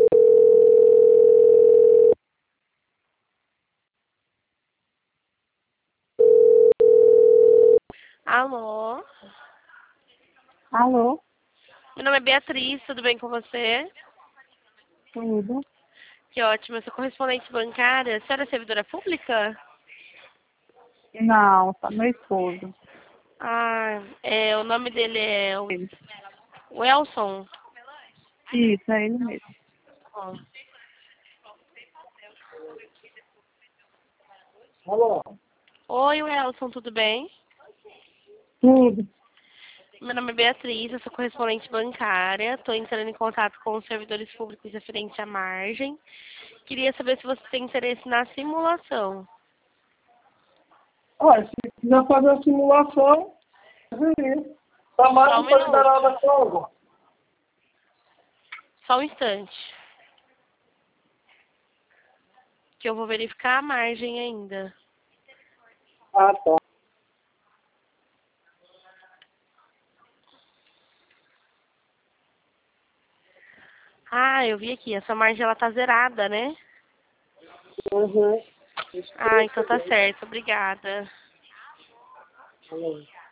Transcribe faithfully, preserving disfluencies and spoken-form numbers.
Alô? Alô? Meu nome é Beatriz, tudo bem com você? Tudo? Que ótimo, eu sou correspondente bancária. A senhora é servidora pública? Não, tá meu esposo. Ah, é, o nome dele é o Ele. o Elson. Isso, é ele mesmo. Ó. Alô? Oi, Elson, tudo bem? Tudo. Meu nome é Beatriz, eu sou correspondente bancária. Estou entrando em contato com os servidores públicos referente à margem. Queria saber se você tem interesse na simulação. Olha, se quiser fazer a simulação, sim. Tá mais Só um não tá minuto. liberada como? Só um instante. Que eu vou verificar a margem ainda. Ah, tá. Ah, eu vi aqui. Essa margem ela tá zerada, né? Uhum. Ah, então tá certo. Obrigada. Alô.